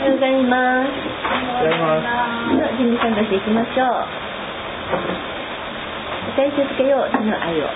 はようございます。 おはようございます。 では準備賛同していきましょう。与え続けよう主の愛を。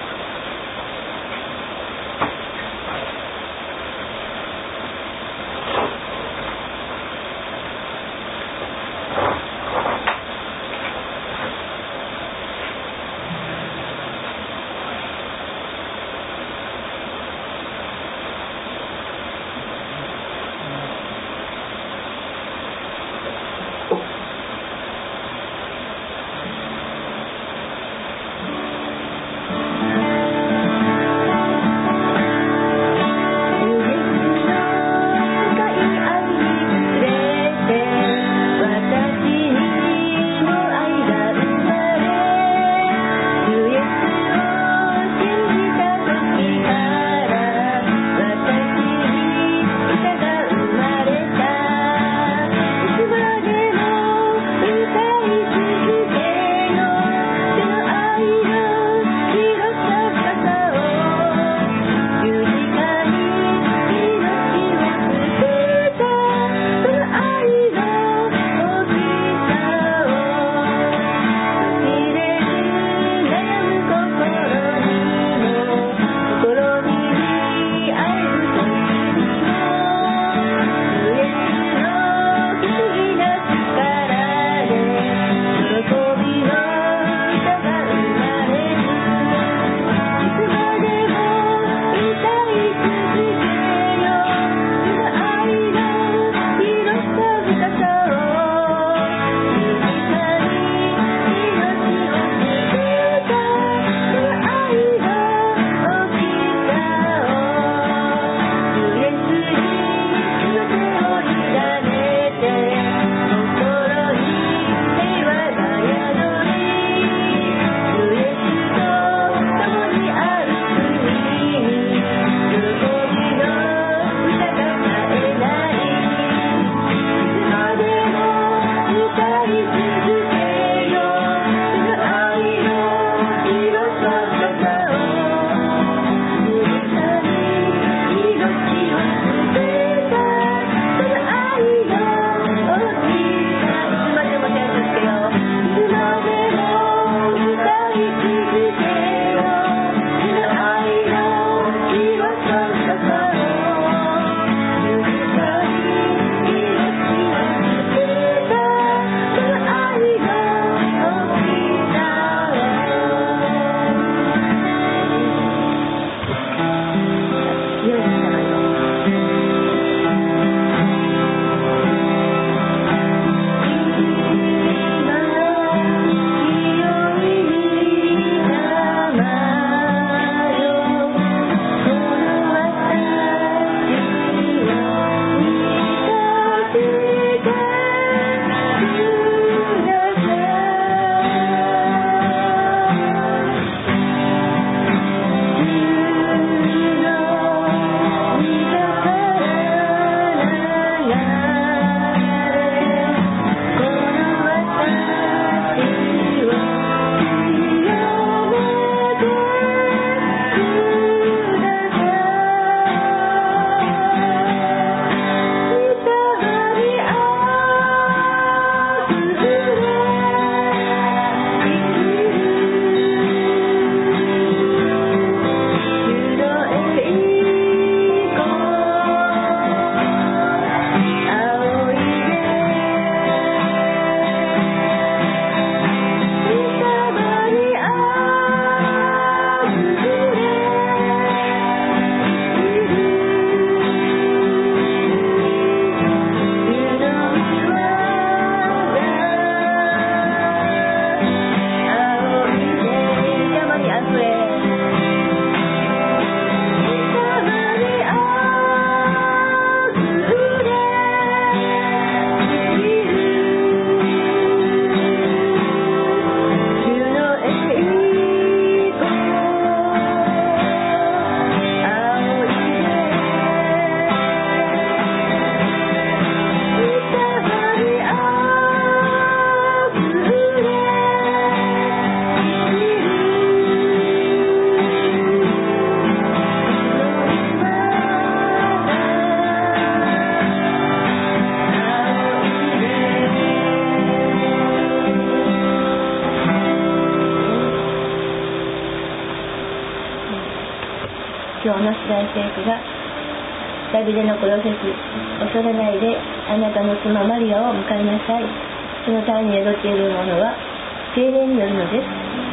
王の白井聖句がダビデの子ヨセフ、恐れないであなたの妻マリアを迎えなさい。その胎に宿っているものは聖霊によるのです。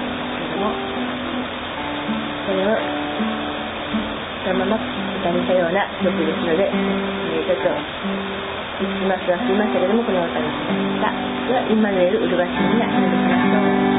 それをそのまま歌にしたような曲ですので、ちょっと言いますがすいましたけども、この歌にしました。ではインマヌエルウルバシになりましょう。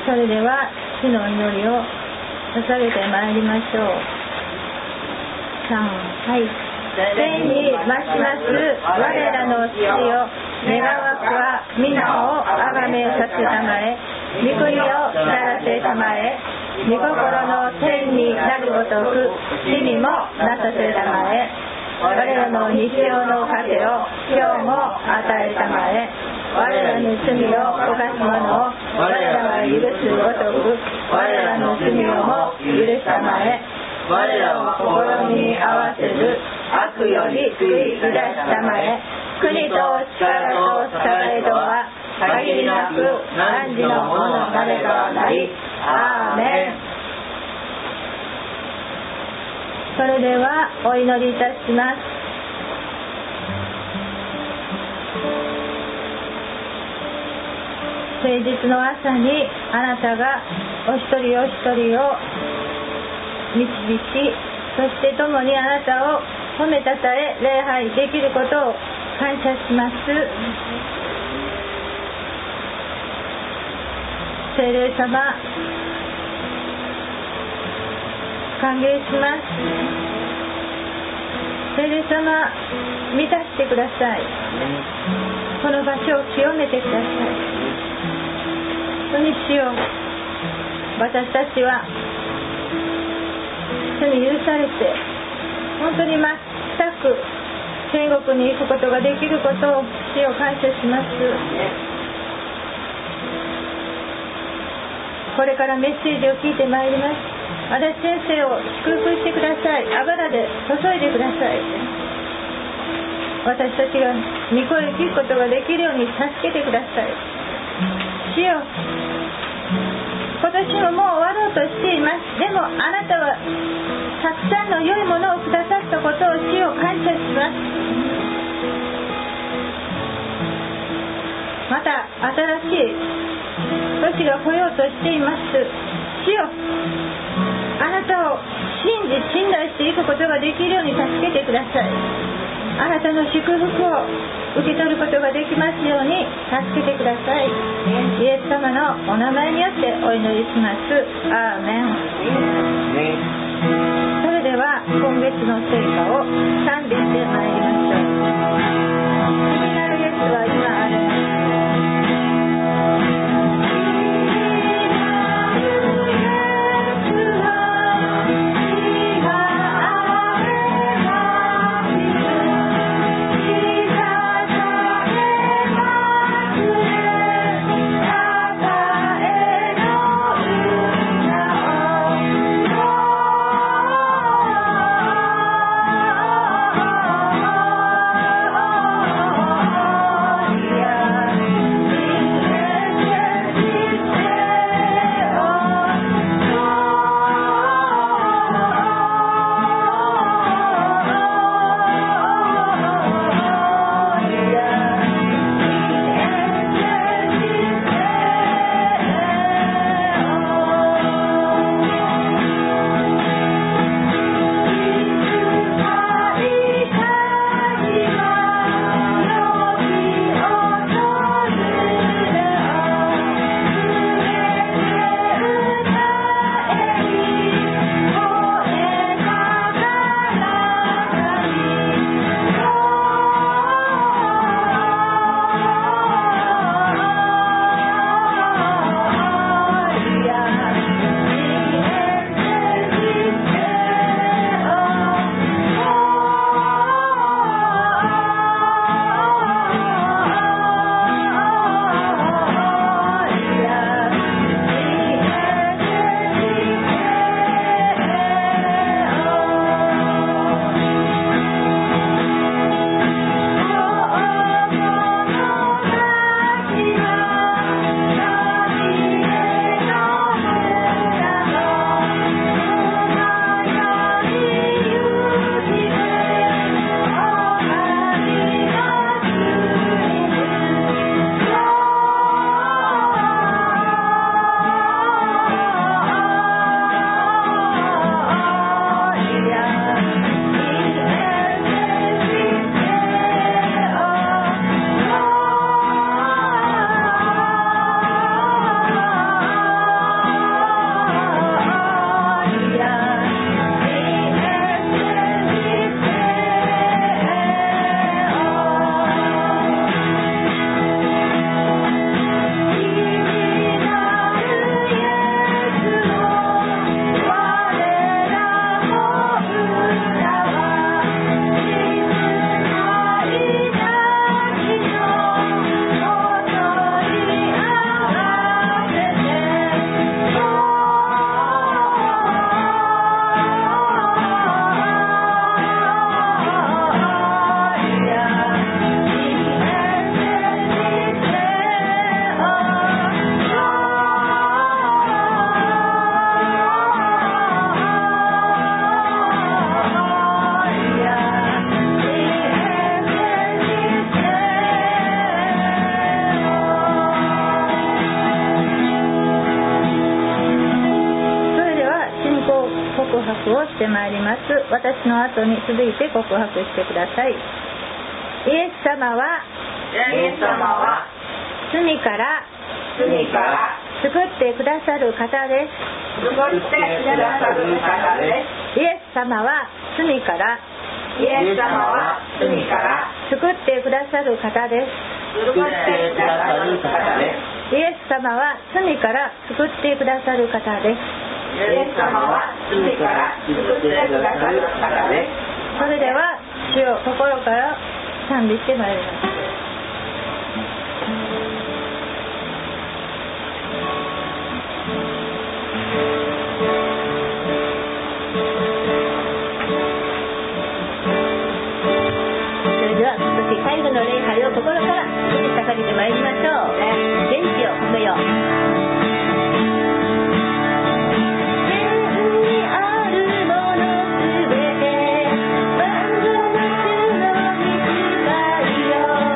それでは主の祈りを捧げてまいりましょう。はい。天に増します我らの父よ、願わくは皆をあがめさせたまえ、御国をならせたまえ、御心の天になるごとく地にもなさせたまえ。我らの日曜の糧を今日も与えたまえ。我らの罪を犯す者を我らが許すごとく我らの罪をも許したまえ。我らを試みに合わせる悪より救い出したまえ。国と力と栄とは限りなく汝のものなればなり。アーメン。それではお祈りいたします。誠実の朝にあなたがお一人お一人を導き、そして共にあなたを褒めたたえ礼拝できることを感謝します。聖霊様、歓迎します。聖霊様、満たしてください。この場所を清めてください。本当に主よ、私たちは主に許されて本当に全く天国に行くことができることを主よ感謝します。これからメッセージを聞いてまいります。足立先生を祝福してください。あばらで注いでください。私たちが御声を聞くことができるように助けてください。主よ、今年ももう終わろうとしています。でもあなたはたくさんの良いものをくださったことを主よ感謝します。また新しい年が来ようとしています。主よ、あなたを信じ信頼していくことができるように助けてください。あなたの祝福を受け取ることができますように助けてください。イエス様のお名前によってお祈りします。アーメン。それでは今月の聖歌を賛美してまいりましょう。次なるイエスは今あります。 Oh 白をしてまいります。私の後に続いて告白してください。イエス様は罪から救ってくださる方です。イエス様は罪から救ってくださる方です。イエス様は罪から救ってくださる方です。それでは主を心から賛美してまいります。最後の礼拝を心から捧げてまいりましょう。元気を込めよう。天にあるものすべて万物の御使いよ。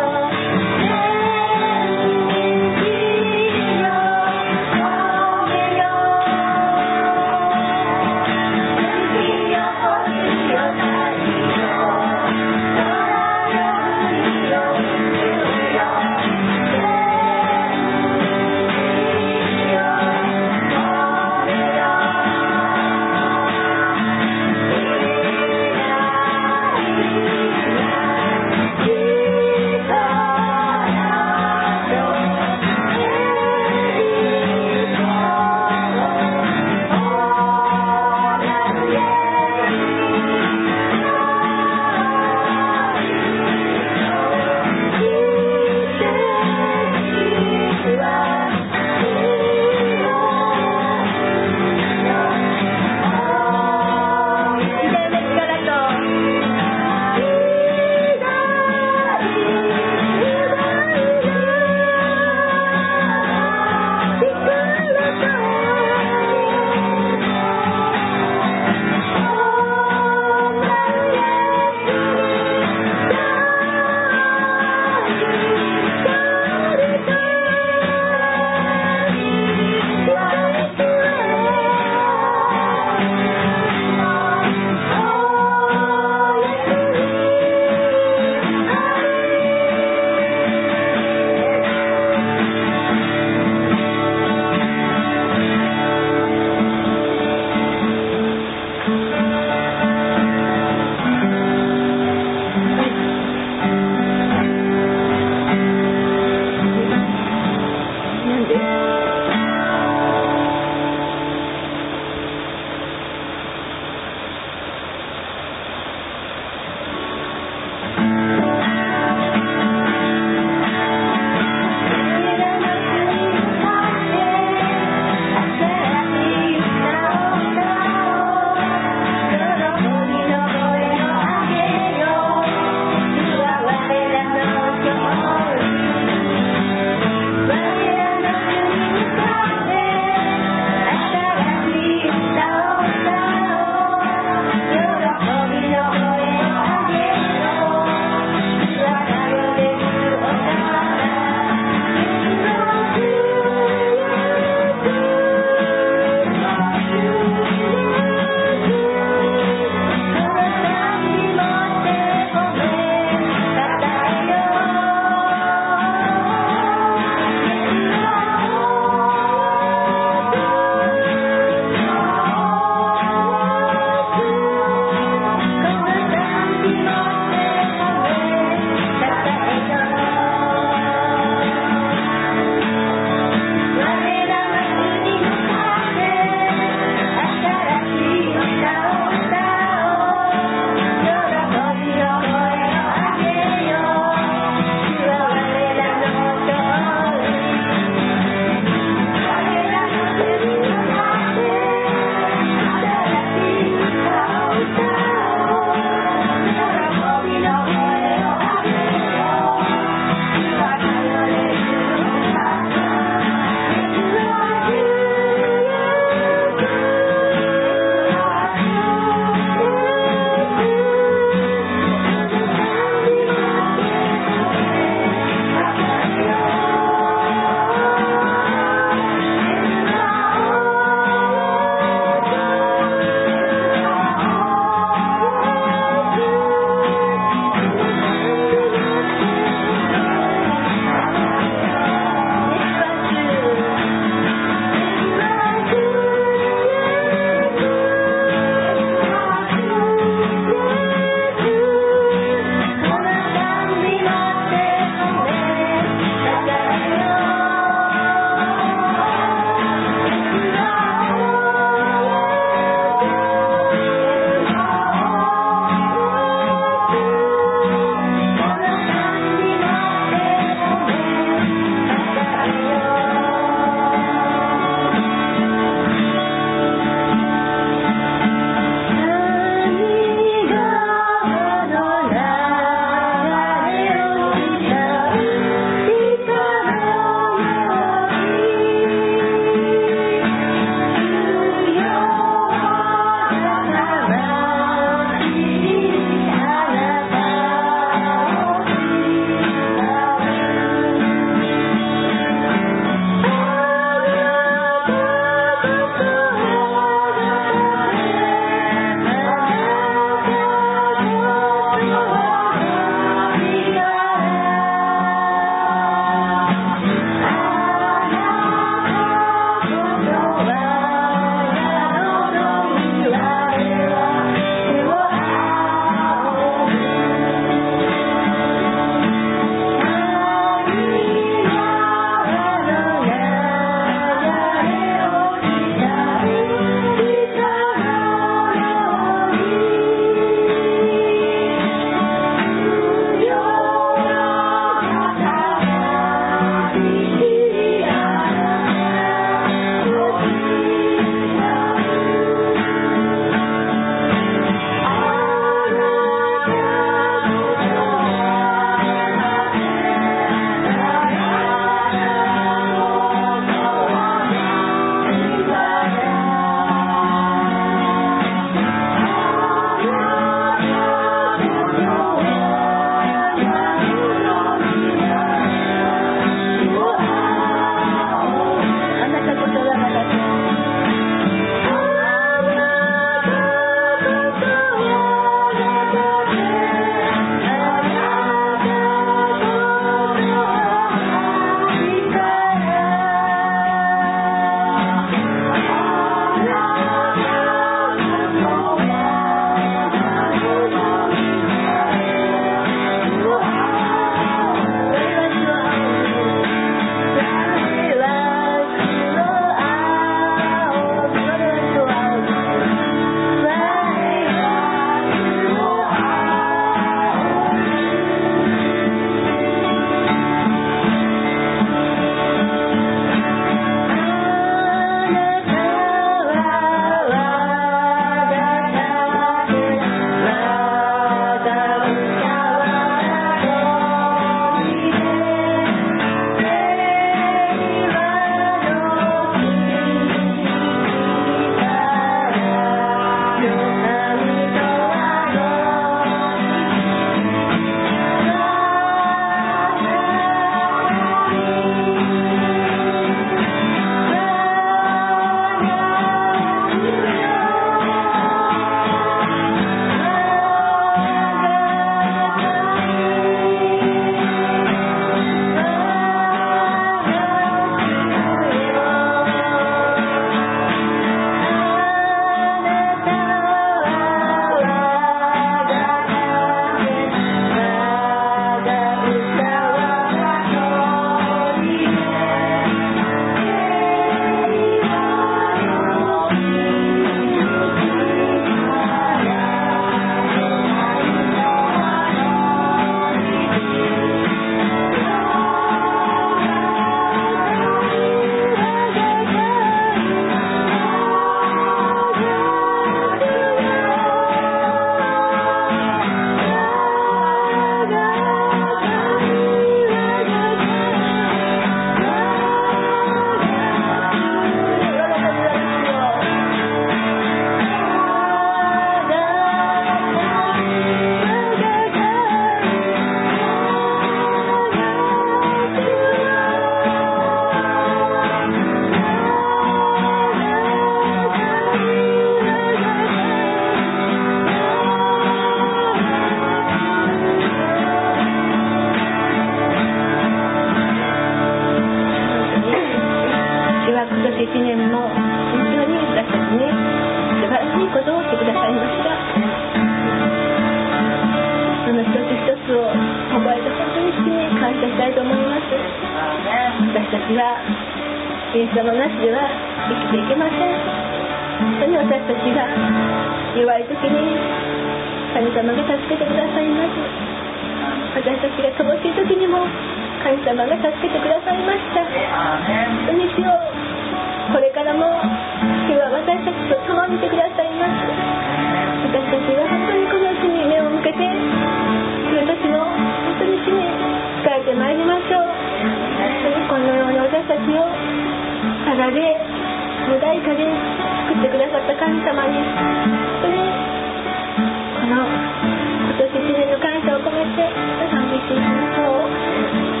イエス様なしでは生きていけません。本当に私たちが弱い時に神様が助けてくださいます。私たちが乏しい時にも神様が助けてくださいました。本当に主よ、これからも主は私たちと共にいてくださいます。私たちが本当にこの主に目を向けて、主たちも本当に主に仕えてまいりましょう。本当にこのように私たちをただで無代価で作ってくださった神様に本当にこの今年1年の感謝を込めて賛美していきましょう。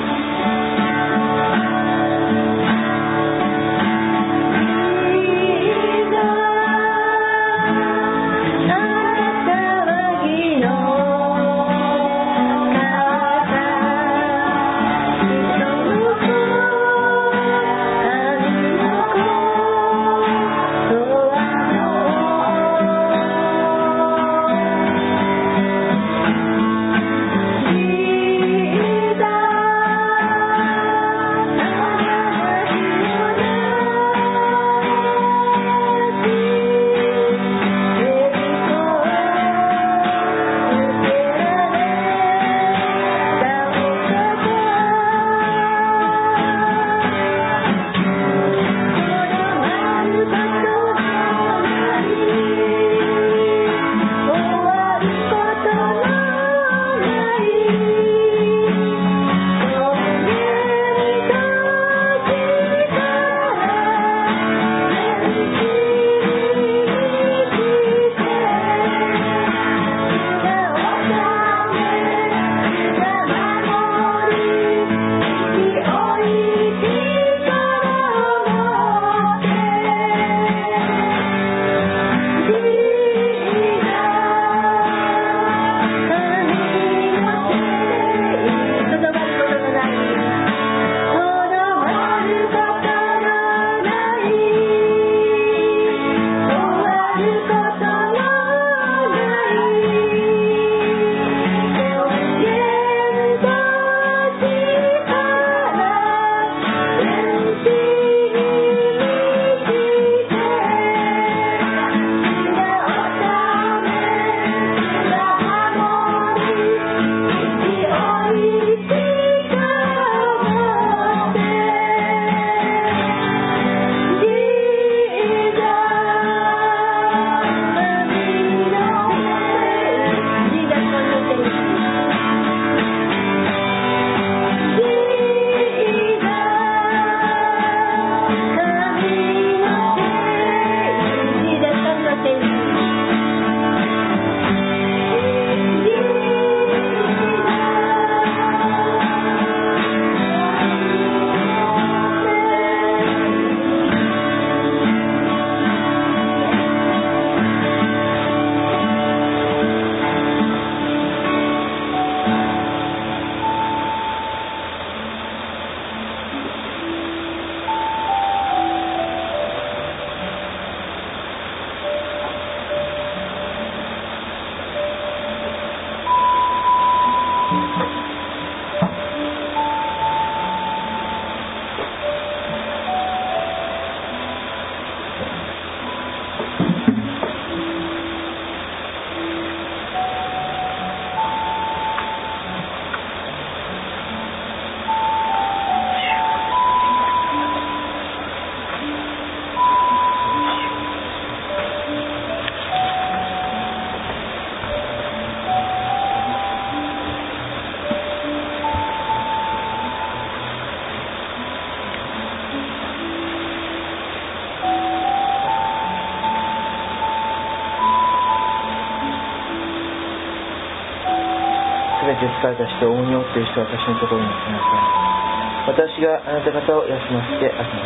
疲れた人を重荷を負っている人は私のところに来なさい。私があなた方を休ませてあげます。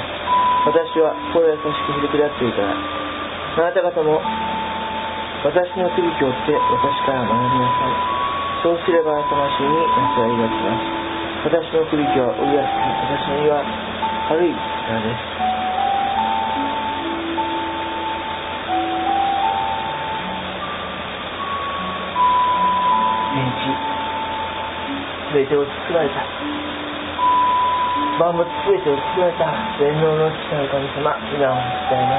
私は心優しくひどくだっているから、あなた方も私の手引きを追って私から学びなさい。そうすれば魂に安らぎが来ます。私の手引きは追いやすく、私の荷は軽いからです。天地すべてを作られた万物すべてを作られた全能の父なる神様、皆を伝えます。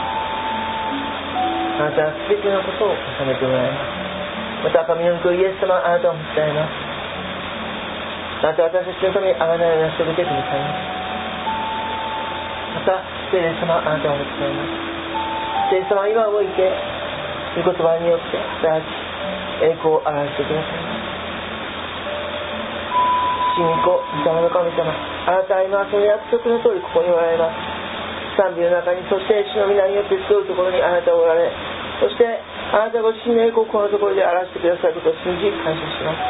あなたはすべてのことを重ねておられます。また神の御子イエス様、あなたを伝えます。あなたは私たちのためにあがないを成し遂げてくださいます。また聖霊様、あなたを伝えます。聖霊様、今を向いて御言葉によって私栄光を表してくださいます。父御子御霊の神様、あなたは今その約束の通りここにおられます。賛美の中に、そして主の皆によって集うところにあなたはおられ、そしてあなたご自身の栄光をこのところで表してくださることを信じ感謝します。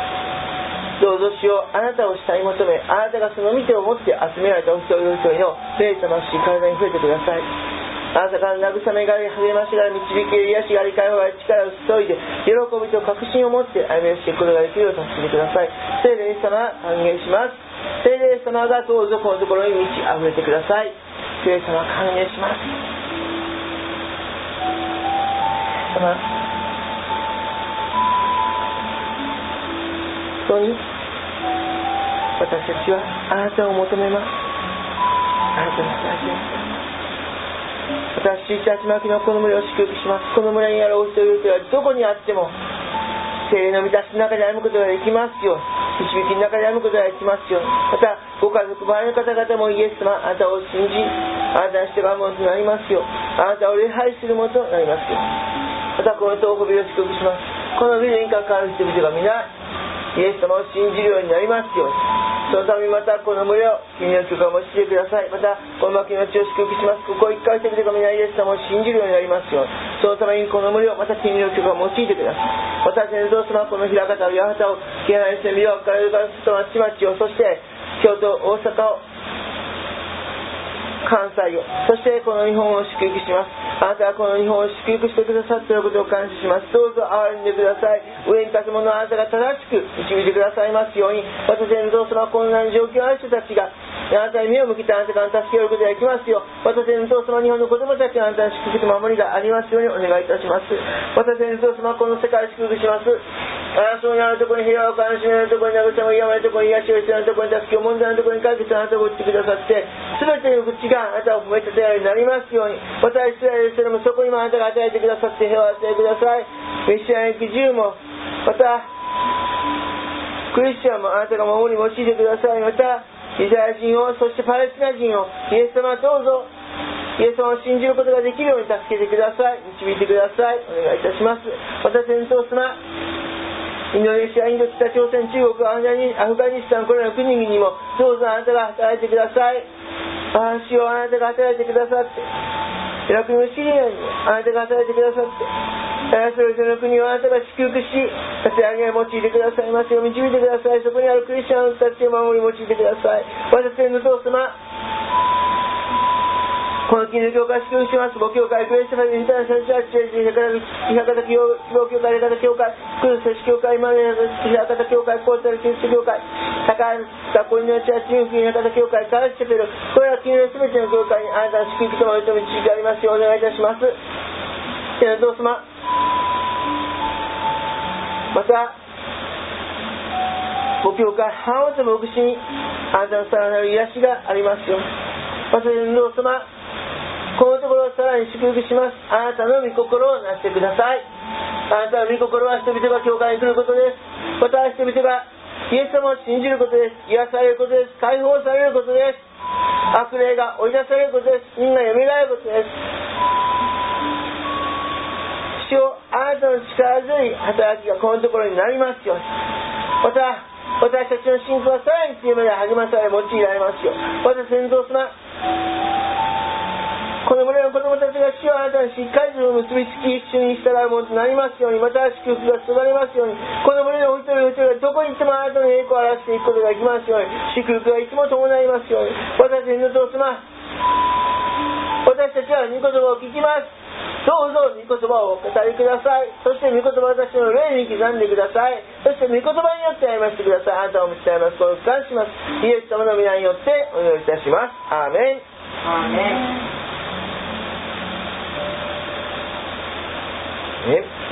どうぞ主よ、あなたを下に求め、あなたがその見てを持って集められたお一人お一人の霊魂体に触れてください。あなたから慰めがあり、励ましがあり、導き癒しがあり、解放があり、力を注いで喜びと確信を持って歩み出していくことができるよう助けてください。聖霊様、歓迎します。聖霊様がどうぞこのところに満ち溢れてください。聖霊様、歓迎します。様、本当に私たちはあなたを求めます。あなたの大事です。私たち巻きのこの村を祝福します。この村にあるお一人お一人はどこにあっても聖霊の満たしの中で歩むことができますように、導きの中で歩むことができますように、またご家族周りの方々もイエス様、あなたを信じ、あなたに従うものとなりますよう、あなたを礼拝するものとなりますよう、またこの東北ビルを祝福します。このビルに関わる人々が皆イエス様を信じるようになりますように、そのためにまたこの群れを君の許可を用いてください。またこの牧の地を祝福します。ここを一回人々が皆イエス様を信じるようになりますように、そのためにこの群れをまた君の許可を用いてください。私のどう様、この平方を八幡を気配にしてみようからから外町々を、そして京都、大阪を、関西を、そしてこの日本を祝福します。あなたはこの日本を祝福してくださっていることを感謝します。どうぞ憐れんでください。上に立つ者をあなたが正しく導いてくださいますように、私のどう様、こんなに状況ある人たちがあなたに目を向けてあなたから助けることができますよう、私のどう様、日本の子供たちがあなたの祝福と守りがありますようにお願いいたします。私のどう様、この世界を祝福します。争いのあるところに平和を悲しみのあるところに慰めを病めのところに癒しを必要なところに助けを問題のところに解決をあなたを打ってくださって、全ての口があなたを褒めたたえるようになりますように、またイスラエルそれもそこにもあなたが与えてくださって平和を与えてください。メシアの生き銃もまたクリスチャンもあなたが守り用いてください。またイスラエル人を、そしてパレスチナ人をイエス様どうぞイエス様を信じることができるように助けてください。導いてください。お願いいたします。また戦闘様、インドネシア、インド、北朝鮮、中国、アフガニスタン、これらの国々にもどうぞあなたが働いてください。主よ、あなたが働いてくださって、イラクのシリアにもあなたが働いてくださって、それぞれの国をあなたが祝福し、立て上げを用いてくださいますよう導いてください。そこにあるクリスチャンたちを守り用いてください。私の父様、この金の教会を祝福します。母教会、クリストファーインターナショナルチャーチ、平方希望教会、平方教会、クルセシ教会、今の平方教会、コータルキリスト教会、高学校のチャーチ、平方教会、カラチャペル、これら金のすべての教会にあなたの祝福と守りと導きがありますようお願いいたします。天の父様、また母教会、ハオと牧師にあなたのさらなる癒しがありますよう私の父様、このところをさらに祝福します。あなたの御心をなしてください。あなたの御心は人々が教会に来ることです。また人々がイエス様を信じることです。癒されることです。解放されることです。悪霊が追い出されることです。みんな蘇ることです。主よ、あなたの力強い働きがこのところになりますように。また私たちの信仰はさらに強めで励まされ用いられますよう。私の父様、この村の子供たちが主をあなたにしっかりと結びつき一緒に従うものとなりますように、また祝福が注がれますように、この村のお一人お一人がどこに行ってもあなたの栄光を表していくことができますように、祝福がいつも伴いますように。私の父様、私たちは御言葉を聞きます。どうぞ御言葉をお語りください。そして御言葉を私の霊に刻んでください。そして御言葉によって歩ませてください。あなたを伝えます。これを感謝します。イエス様の皆によってお祈りいたします。アーメン。 アーメン。 ね